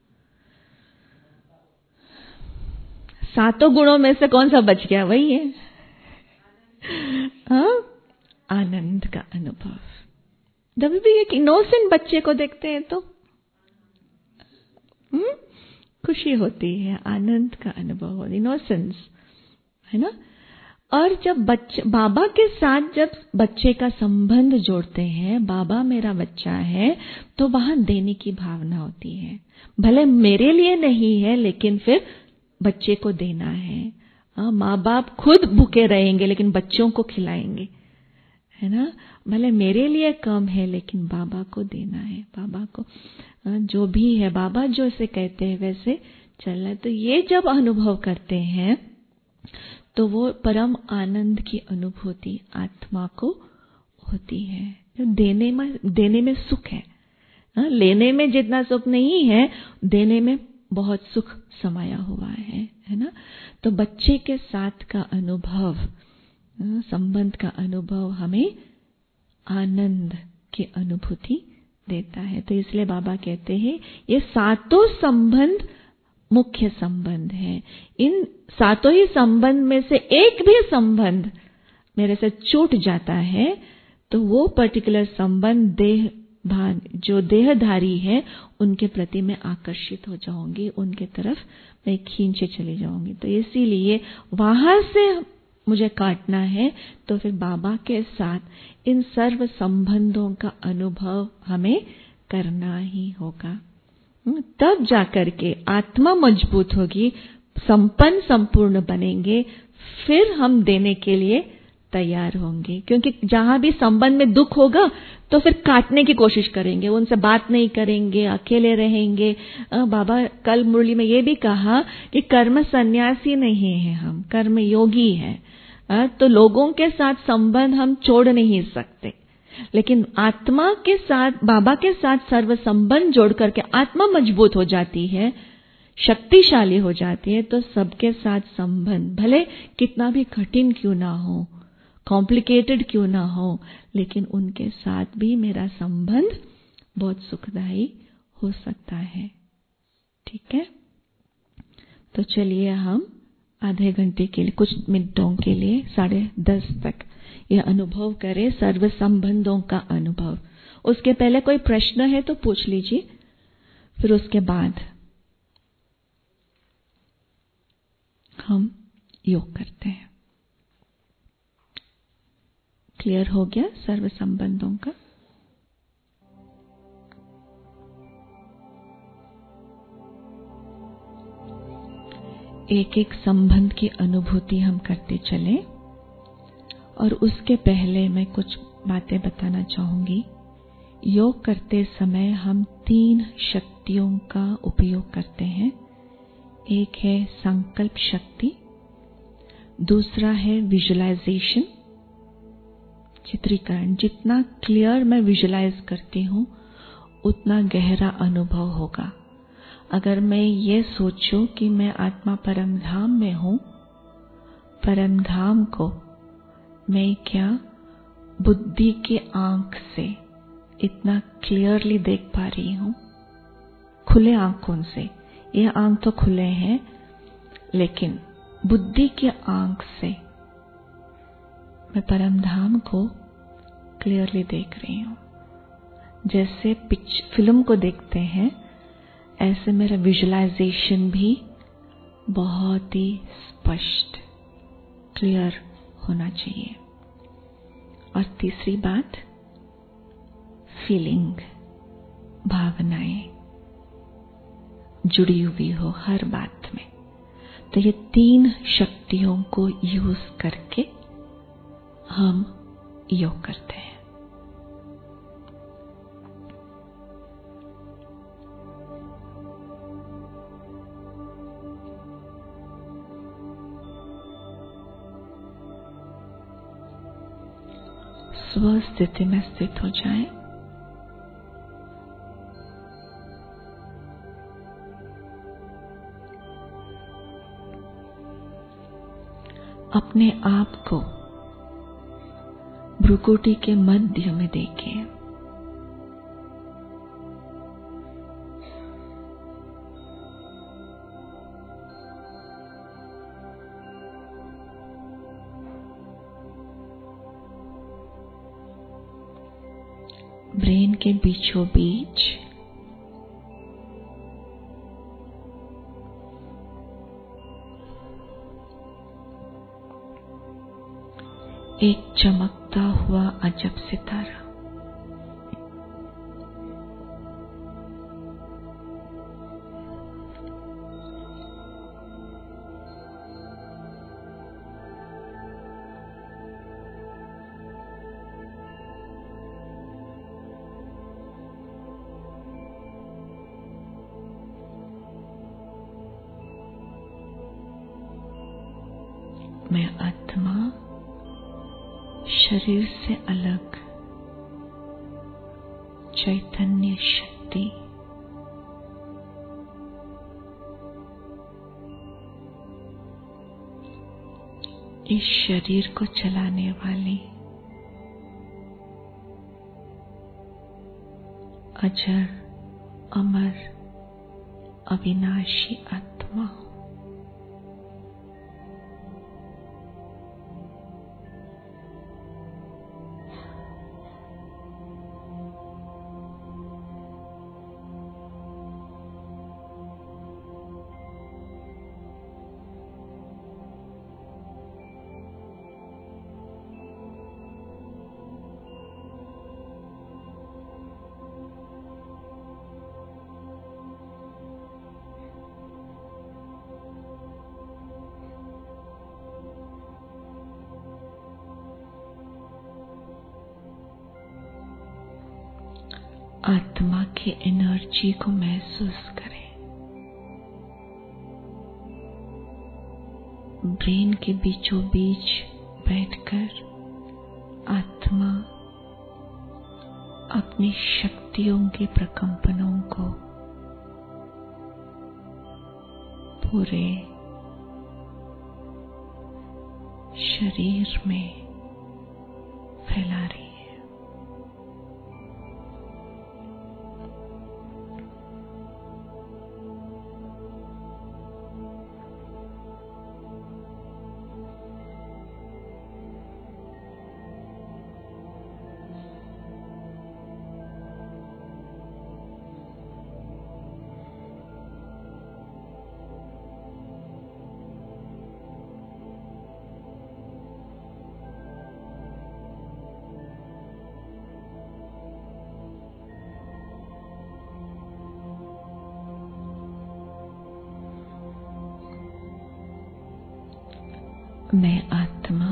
सातों गुणों में से कौन सा बच गया? वही है, आनंद का अनुभव। जब भी एक इनोसेंट बच्चे को देखते हैं तो खुशी होती है, आनंद का अनुभव हो, इनोसेंस, है ना। और जब बाबा के साथ जब बच्चे का संबंध जोड़ते हैं, बाबा मेरा बच्चा है, तो वहां देने की भावना होती है। भले मेरे लिए नहीं है, लेकिन फिर बच्चे को देना है। माँ बाप खुद भूखे रहेंगे, लेकिन बच्चों को खिलाएंगे, है ना। भले मेरे लिए कम है, लेकिन बाबा को देना है, बाबा को जो भी है, बाबा जो इसे कहते हैं वैसे चलना है। तो ये जब अनुभव करते हैं, तो वो परम आनंद की अनुभूति आत्मा को होती है। देने में सुख है, लेने में जितना सुख नहीं है, देने में बहुत सुख समाया हुआ है ना। तो बच्चे के साथ का अनुभव, संबंध का अनुभव हमें आनंद की अनुभूति देता है। तो इसलिए बाबा कहते हैं ये सातों संबंध मुख्य संबंध है। इन सातों ही संबंध में से एक भी संबंध मेरे से छूट जाता है, तो वो पर्टिकुलर संबंध देहभान, जो देहधारी है, उनके प्रति मैं आकर्षित हो जाऊंगी, उनके तरफ मैं खींचे चली जाऊंगी। तो इसीलिए वहां से मुझे काटना है, तो फिर बाबा के साथ इन सर्व संबंधों का अनुभव हमें करना ही होगा। तब जाकर के आत्मा मजबूत होगी, संपन्न संपूर्ण बनेंगे, फिर हम देने के लिए तैयार होंगे। क्योंकि जहां भी संबंध में दुख होगा तो फिर काटने की कोशिश करेंगे, उनसे बात नहीं करेंगे, अकेले रहेंगे। बाबा कल मुरली में ये भी कहा कि कर्म सन्यासी नहीं है, हम कर्म योगी हैं। तो लोगों के साथ संबंध हम छोड़ नहीं सकते, लेकिन आत्मा के साथ, बाबा के साथ सर्व संबंध जोड़ करके आत्मा मजबूत हो जाती है, शक्तिशाली हो जाती है। तो सबके साथ संबंध भले कितना भी कठिन क्यों ना हो, कॉम्प्लिकेटेड क्यों ना हो, लेकिन उनके साथ भी मेरा संबंध बहुत सुखदायी हो सकता है। ठीक है, तो चलिए हम आधे घंटे के लिए, कुछ मिनटों के लिए 10:30 तक यह अनुभव करें, सर्व संबंधों का अनुभव। उसके पहले कोई प्रश्न है तो पूछ लीजिए, फिर उसके बाद हम योग करते हैं। क्लियर हो गया सर्व संबंधों का? एक एक संबंध की अनुभूति हम करते चले, और उसके पहले मैं कुछ बातें बताना चाहूंगी। योग करते समय हम 3 शक्तियों का उपयोग करते हैं। एक है संकल्प शक्ति, दूसरा है विजुअलाइजेशन, चित्रीकरण। जितना क्लियर मैं विजुअलाइज करती हूं उतना गहरा अनुभव होगा। अगर मैं ये सोचूं कि मैं आत्मा परम धाम में हूं, परम धाम को मैं क्या बुद्धि की आंख से इतना क्लियरली देख पा रही हूं, खुले आंखों से। ये आंख तो खुले हैं, लेकिन बुद्धि की आंख से मैं परम धाम को क्लियरली देख रही हूं। जैसे फिल्म को देखते हैं, ऐसे मेरा विजुअलाइजेशन भी बहुत ही स्पष्ट, क्लियर होना चाहिए। और तीसरी बात, फीलिंग, भावनाएं जुड़ी हुई हो हर बात में। तो ये 3 शक्तियों को यूज करके हम योग करते हैं। स्व स्थिति में स्थित हो जाएं। अपने आप को भ्रुकुटी के मध्य में देखें। ब्रेन के बीचों बीच एक चमकता हुआ अजब सितारा। मैं आत्मा शरीर से अलग चैतन्य शक्ति इस शरीर को चलाने वाली अजर अमर अविनाशी आत्मा। आत्मा की एनर्जी को महसूस करें। ब्रेन के बीचों बीच बैठकर आत्मा अपनी शक्तियों के प्रकंपनों को पूरे शरीर में फैला रही है। मैं आत्मा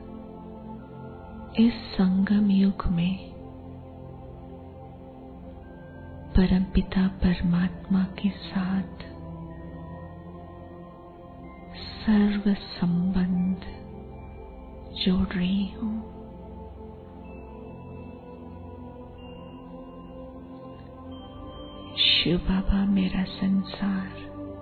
इस संगम युग में परमपिता परमात्मा के साथ सर्व संबंध जोड़ रही हूं। शिव बाबा मेरा संसार,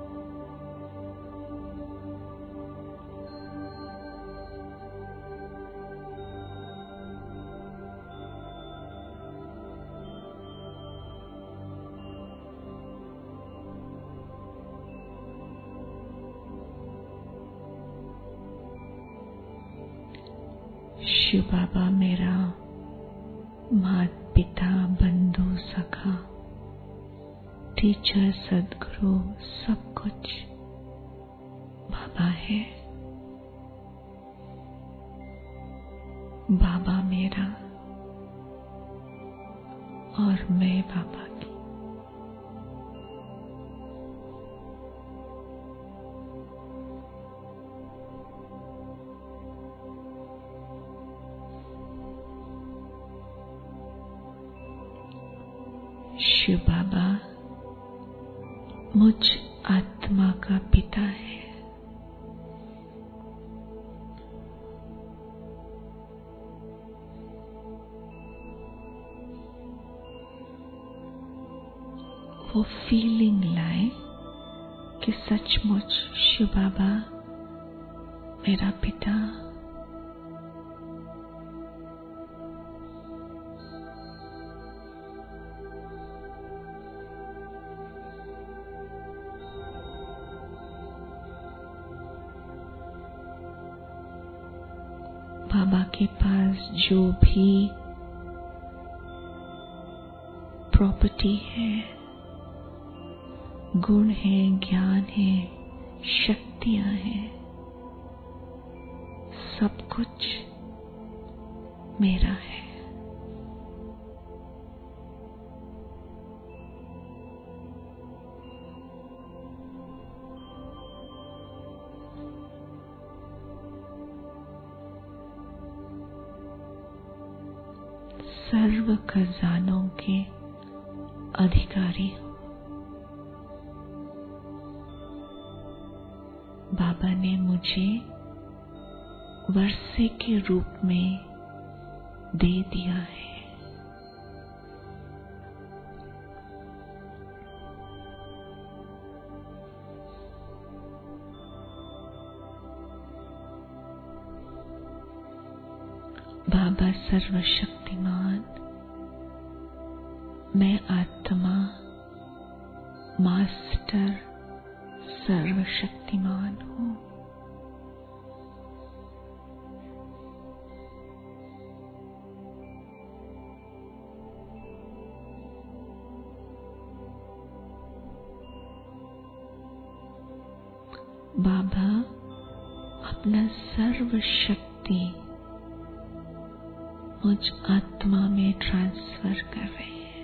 शिव बाबा मेरा माता पिता बंधु सखा टीचर सदगुरु सब कुछ बाबा है। बाबा मेरा और मैं बाबा की। शिव बाबा मुझ आत्मा का पिता है। वो फीलिंग लाए कि सचमुच शिव बाबा मेरा पिता बाबा के पास जो भी प्रॉपर्टी है, गुण है, ज्ञान है, शक्तियां हैं, सब कुछ मेरा है। सर्व खजानों के अधिकारी हूं। बाबा ने मुझे वर्षे के रूप में दे दिया है। बाबा सर्वशक्तिमान, मैं आत्मा मास्टर सर्वशक्तिमान हूं। बाबा अपना सर्व शक्ति मुझ आत्मा में ट्रांसफर कर रहे हैं।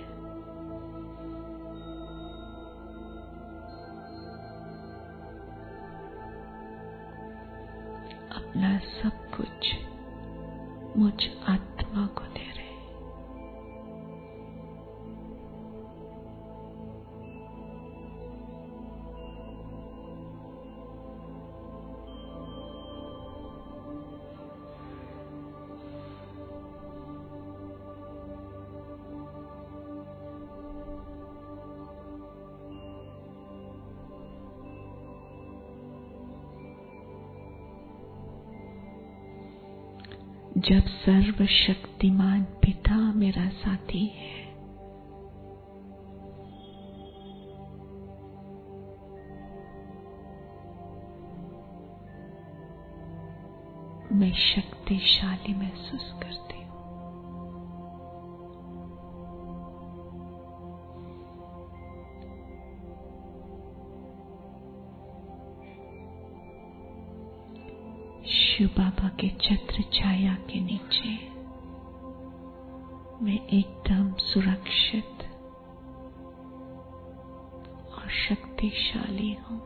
अपना सब कुछ मुझ आत्मा को दे रहे हैं। जब सर्वशक्तिमान पिता मेरा साथी है, मैं शक्तिशाली महसूस करती हूँ। शिव बाबा के छत्र छाया के नीचे मैं एकदम सुरक्षित और शक्तिशाली हूँ।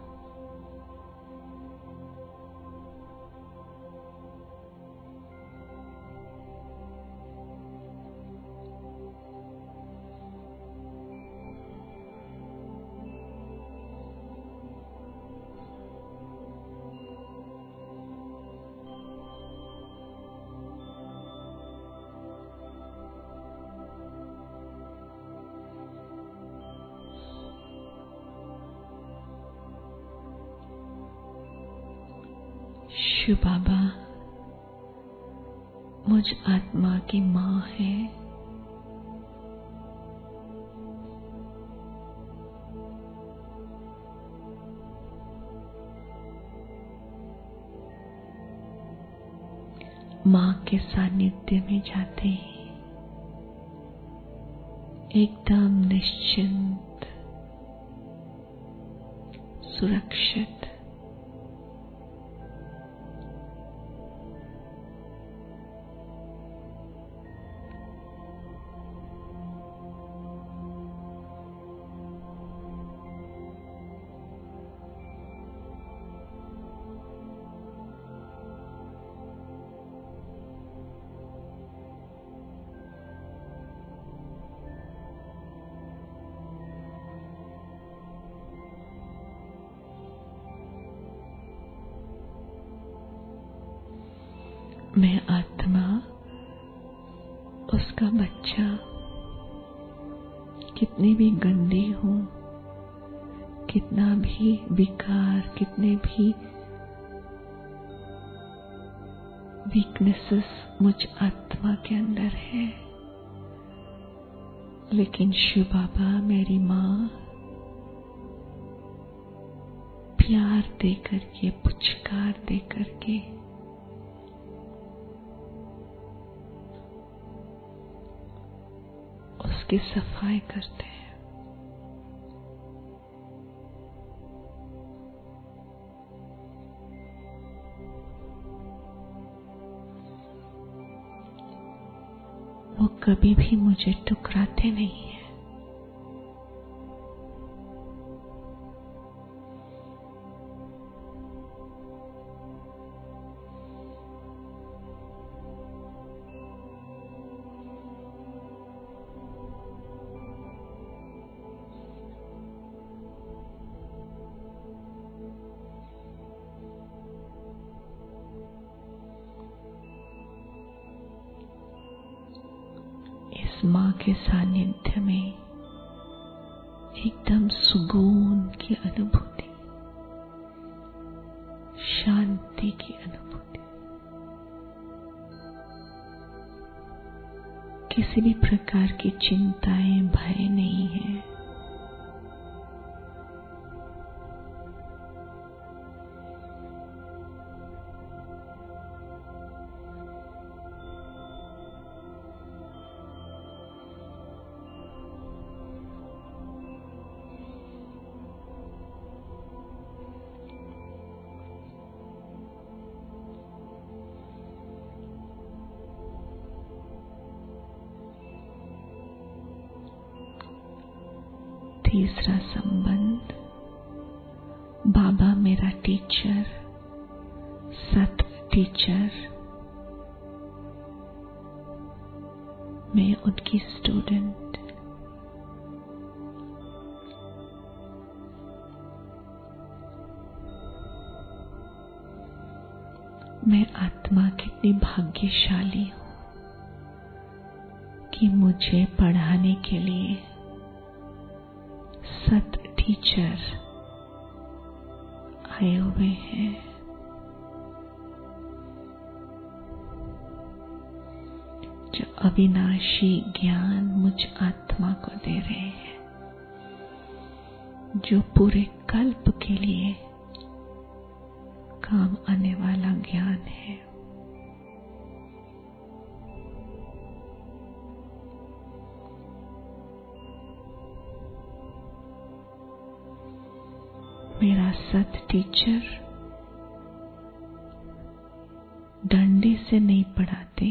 शिव बाबा मुझ आत्मा की माँ है। माँ के सानिध्य में जाते ही एकदम निश्चिंत, सुरक्षित, मैं आत्मा, उसका बच्चा, कितनी भी गंदी हूं, कितना भी विकार, कितने भी वीकनेसेस मुझ आत्मा के अंदर है, लेकिन शिव बाबा मेरी माँ प्यार दे करके, पुचकार दे करके उसकी सफाई करते हैं। वो कभी भी मुझे ठुकराते नहीं है। माँ के सानिध्य में एकदम सुकून की अनुभूति, शांति की अनुभूति, किसी भी प्रकार की चिंताएं, भय नहीं है। तीसरा संबंध, बाबा मेरा टीचर, सत टीचर, मैं उनकी स्टूडेंट। मैं आत्मा कितनी भाग्यशाली हूँ कि मुझे पढ़ाने के लिए सत टीचर आए हुए हैं। अविनाशी ज्ञान मुझ आत्मा को दे रहे हैं, जो पूरे कल्प के लिए काम आने वाला ज्ञान है। मेरा सत टीचर डंडे से नहीं पढ़ाते,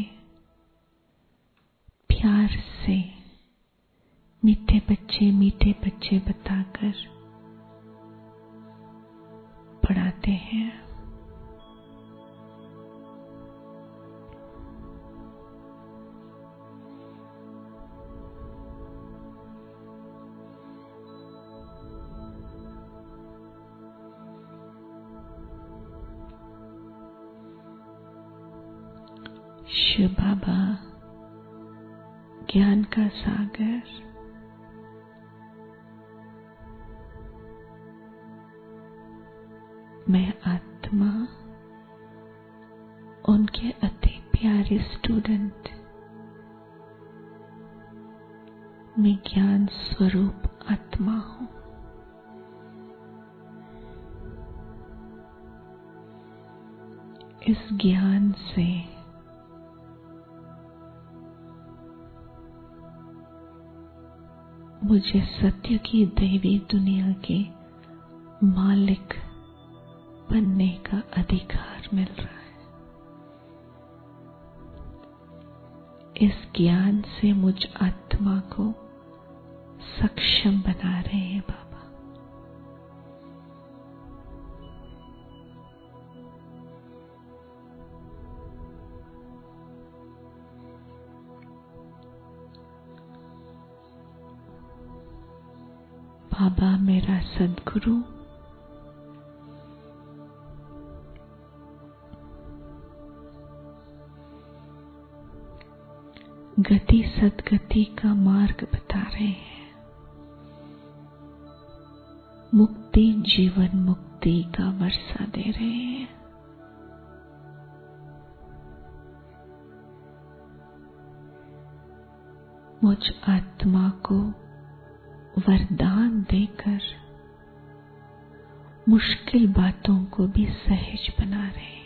प्यार से मीठे बच्चे बताकर पढ़ाते हैं। शिव बाबा ज्ञान का सागर, मैं आत्मा उनके अति प्यारे स्टूडेंट, मैं ज्ञान स्वरूप आत्मा हूं। इस ज्ञान से मुझे सत्य की दैवी दुनिया के मालिक बनने का अधिकार मिल रहा है। इस ज्ञान से मुझ आत्मा को सक्षम बना रहे हैं बाबा। बाबा मेरा सद्गुरु गति सद्गति का मार्ग बता रहे हैं, मुक्ति जीवन मुक्ति का वर्षा दे रहे हैं। मुझ आत्मा को वरदान देकर मुश्किल बातों को भी सहज बना रहे हैं।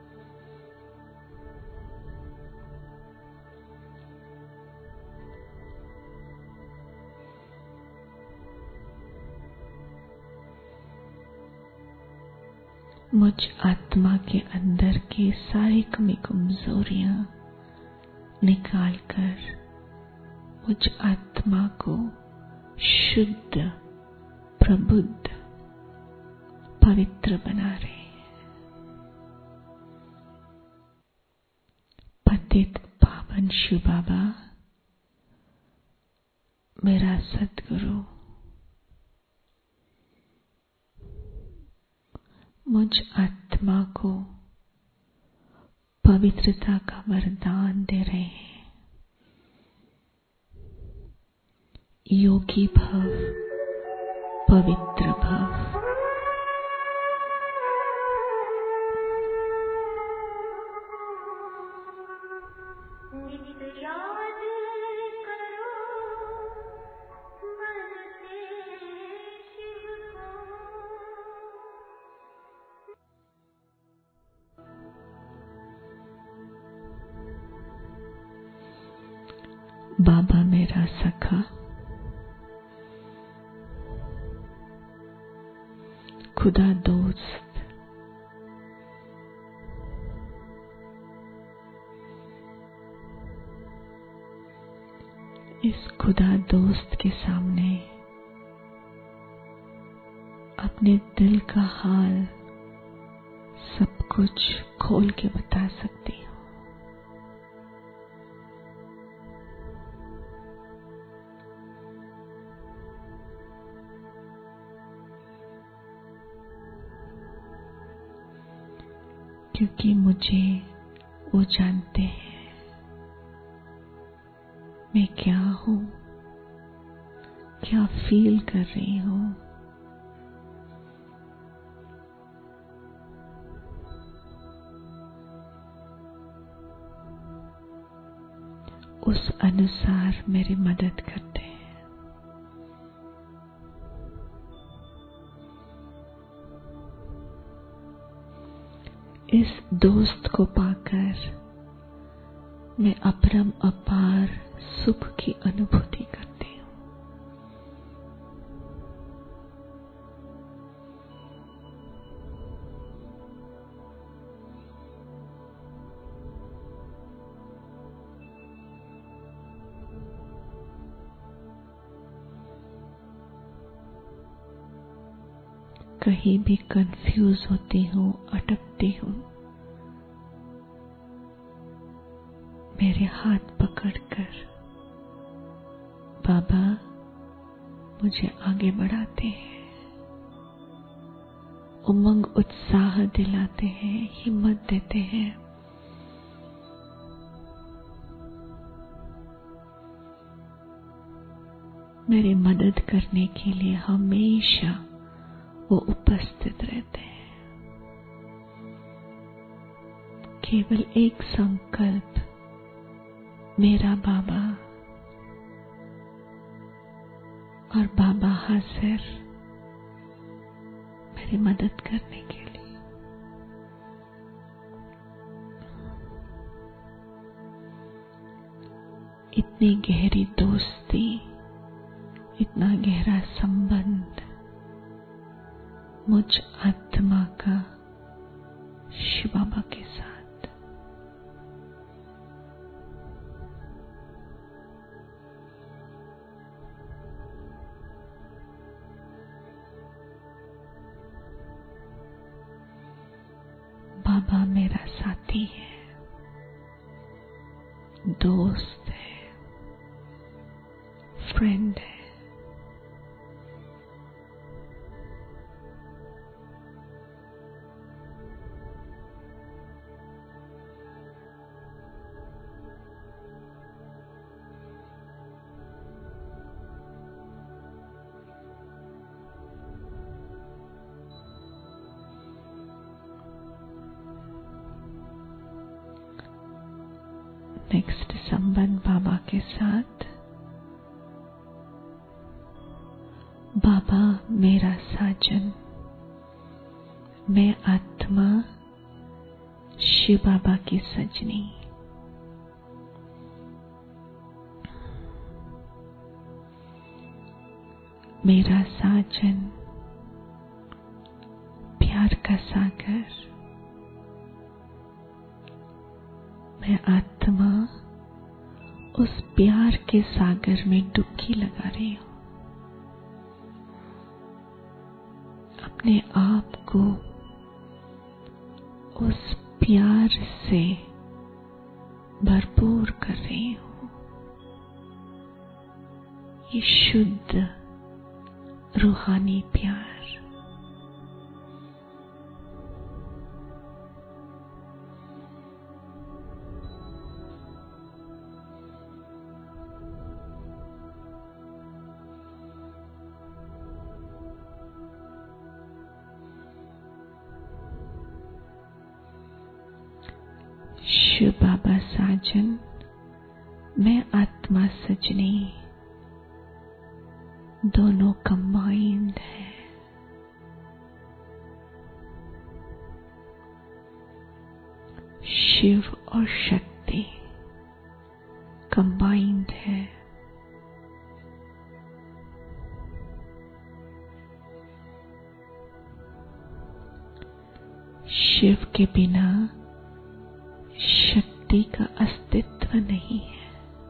मुझ आत्मा के अंदर के सारी कमी कमजोरियां निकालकर मुझ आत्मा को शुद्ध, प्रबुद्ध, पवित्र बना रहे हैं। पतित पावन शिव बाबा मेरा सद्गुरु मुझ आत्मा को पवित्रता का वरदान दे रहे हैं। योगी भव, पवित्र भव। बाबा मेरा सखा, खुदा दोस्त, इस खुदा दोस्त के सामने अपने दिल का हाल सब कुछ खोल के बता सकती हूँ। क्योंकि मुझे वो जानते हैं मैं क्या हूं, क्या फील कर रही हूं। उस अनुसार मेरी मदद करते हैं। इस दोस्त को पाकर मैं अपरम अपार सुख की अनुभूति करती हूँ। कहीं भी कंफ्यूज होती हूँ, अटकती हूँ, मेरे हाथ पकड़कर बाबा मुझे आगे बढ़ाते हैं, उमंग उत्साह दिलाते हैं, हिम्मत देते हैं। मेरी मदद करने के लिए हमेशा वो उपस्थित रहते हैं। केवल एक संकल्प, मेरा बाबा, और बाबा हाजिर मेरी मदद करने के लिए। इतनी गहरी दोस्ती, इतना गहरा संबंध मुझ आत्मा का शिव बाबा के साथ। बाबा मेरा साथी है, दोस्त है, फ्रेंड है। नेक्स्ट संबंध बाबा के साथ। बाबा मेरा साजन, मैं आत्मा शिव बाबा की सजनी। मेरा साजन, प्यार का सागर, मैं आत्मा उस प्यार के सागर में डुबकी लगा रही हूं। अपने आप को उस प्यार से भरपूर कर रही हूं। ये शुद्ध रूहानी प्यार। शिव बाबा साजन, मैं आत्मा सजनी, दोनों कंबाइंड है। शिव और शक्ति कंबाइंड है। शिव के बिना शक्ति का अस्तित्व नहीं है।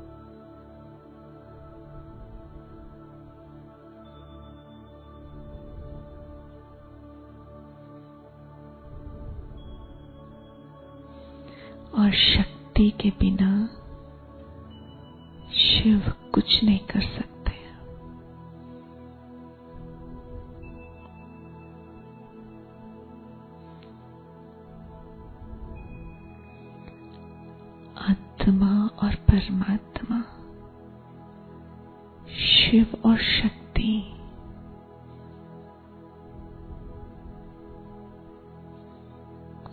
और शक्ति के बिना शिव कुछ नहीं कर सकते। आत्मा और परमात्मा, शिव और शक्ति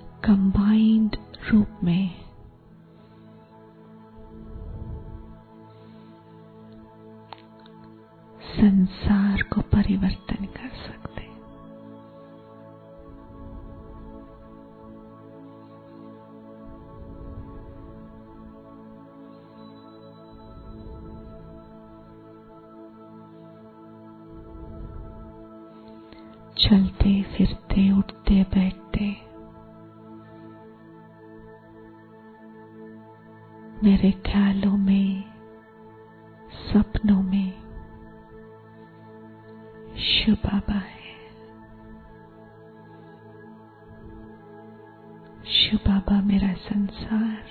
कंबाइंड रूप में संसार को परिवर्तन कर सकते हैं। चलते फिरते, उठते बैठते मेरे ख्यालों में, सपनों में शिव बाबा है। शिव बाबा मेरा संसार।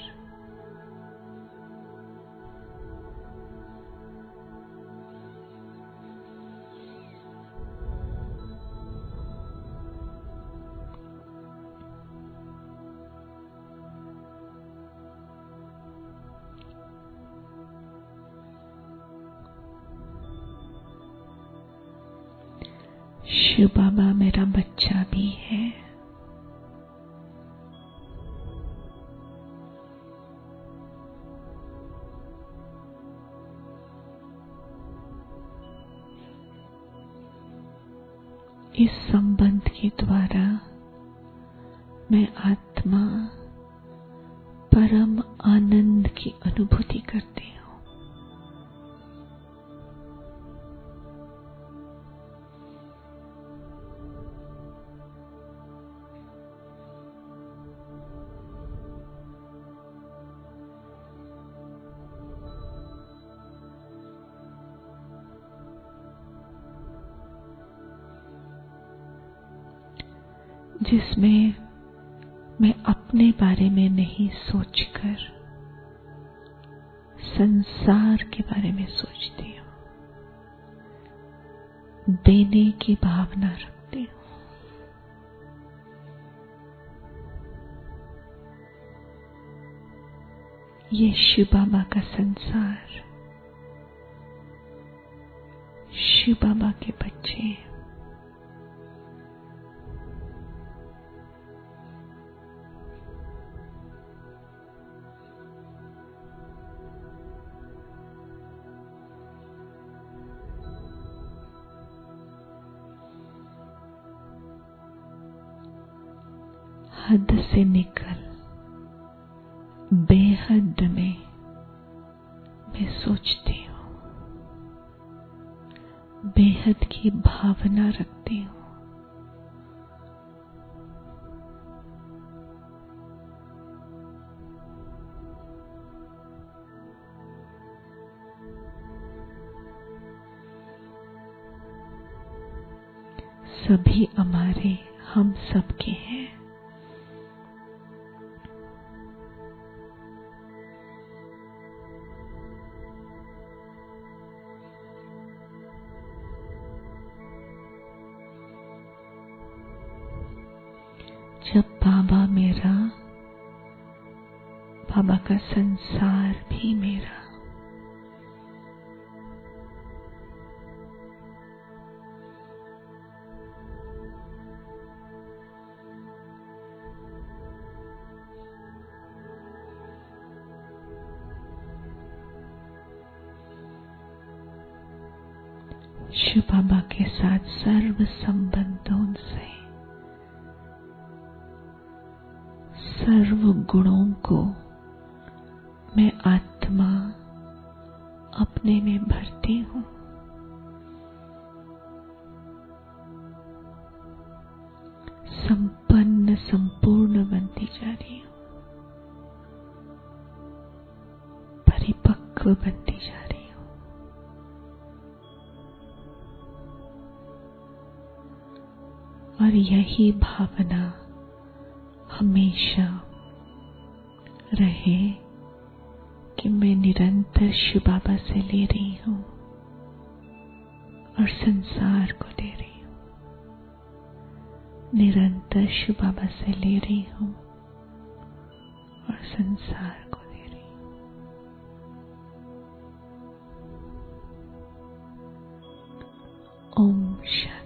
शिव बाबा मेरा बच्चा भी है। इस संबंध के द्वारा मैं आत्मा परम आनंद की अनुभूति करती हूँ। जिसमें मैं अपने बारे में नहीं सोचकर संसार के बारे में सोचती हूँ, देने की भावना रखती हूँ। ये शिव बाबा का संसार, शिव बाबा के बच्चे। हद से निकल बेहद में मैं सोचती हूँ, बेहद की भावना रखती हूँ। सभी हमारे, हम सबके हैं। जब बाबा मेरा, बाबा का संसार भी मेरा। शिव बाबा के साथ सर्व संबंधों से, सर्व गुणों को मैं आत्मा अपने में भरती हूँ। संपन्न, संपूर्ण बनती जा रही हूँ, परिपक्व बनती जा रही हूँ। और यही भावना हमेशा रहे कि मैं निरंतर शिव बाबा से ले रही हूँ और संसार को दे रही हूँ। निरंतर शिव बाबा से ले रही हूँ और संसार को दे रही हूँ। ओम शांति।